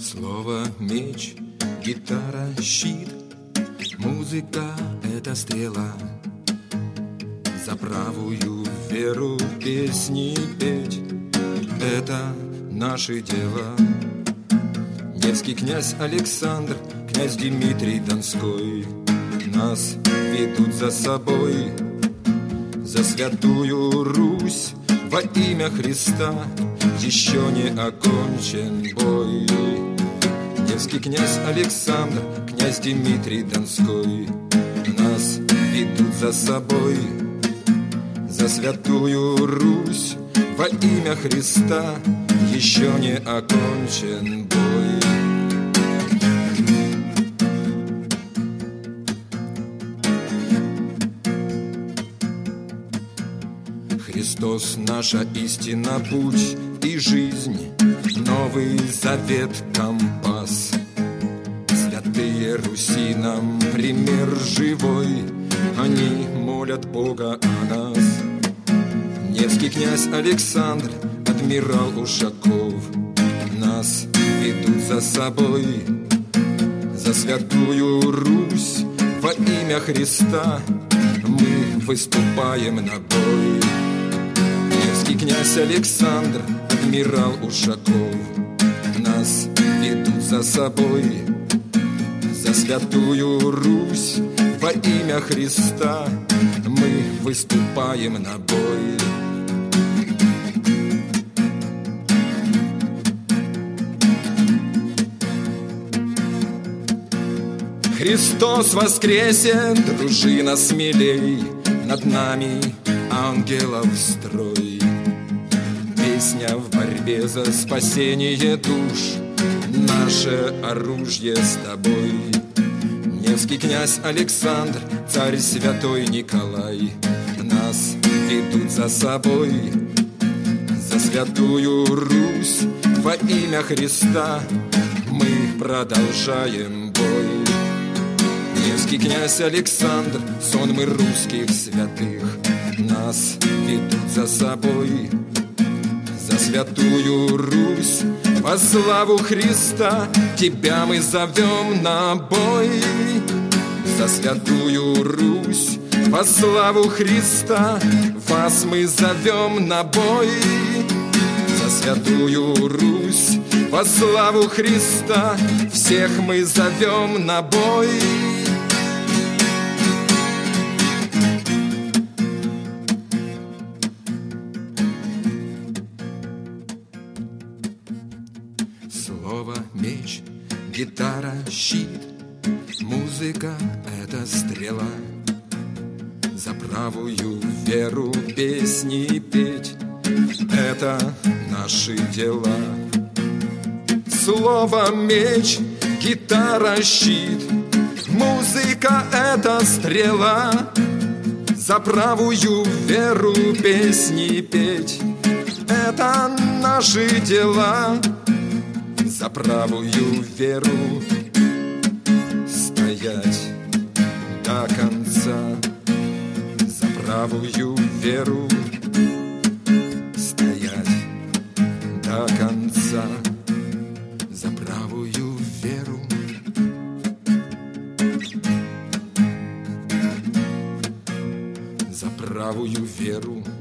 Слово, меч, гитара, щит, музыка — это стрела. За правую веру песни петь — это наше дело. Невский князь Александр, князь Дмитрий Донской нас ведут за собой, за святую Русь во имя Христа. Еще не окончен бой. Невский князь Александр, князь Дмитрий Донской нас ведут за собой, за святую Русь во имя Христа. Еще не окончен бой. Христос — наша истина, путь и жизнь, Новый Завет — компас. Святые Руси нам пример живой, они молят Бога о нас. Невский князь Александр, адмирал Ушаков нас ведут за собой, за святую Русь во имя Христа. Мы выступаем на бой. Невский князь Александр, адмирал Ушаков нас ведут за собой, за святую Русь во имя Христа. Мы выступаем на бой. Христос воскресен, дружина смелей, над нами ангелов строй. Песня в борьбе за спасение душ, наше оружие с тобой. Невский князь Александр, царь святой Николай нас ведут за собой, за святую Русь во имя Христа. Мы продолжаем бой. Невский князь Александр, сонмы русских святых нас ведут за собой, за святую Русь во славу Христа. Тебя мы зовем на бой, за святую Русь во славу Христа. Вас мы зовем на бой, за святую Русь во славу Христа. Всех мы зовем на бой. Слово, меч, гитара, щит, музыка — это стрела. За правую веру песни петь — это наши дела. Слово, меч, гитара, щит, музыка — это стрела. За правую веру песни петь — это наши дела. За правую веру стоять до конца, за правую веру стоять до конца, за правую веру. За правую веру.